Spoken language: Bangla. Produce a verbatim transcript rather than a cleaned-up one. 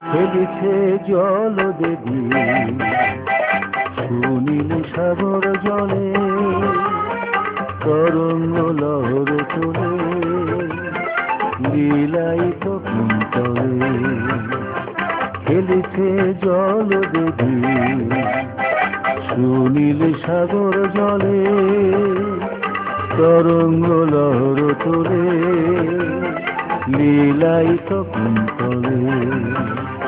খেলিছে জল দেবী সুনীল সাগর জলে, তরঙ্গ লহর তোলে লীলায়িত কুন্তলে। খেলিছে জল দেবী সুনীল সাগর জলে, তরঙ্গ লহর তোলে লীলায়িত কুন্তলে।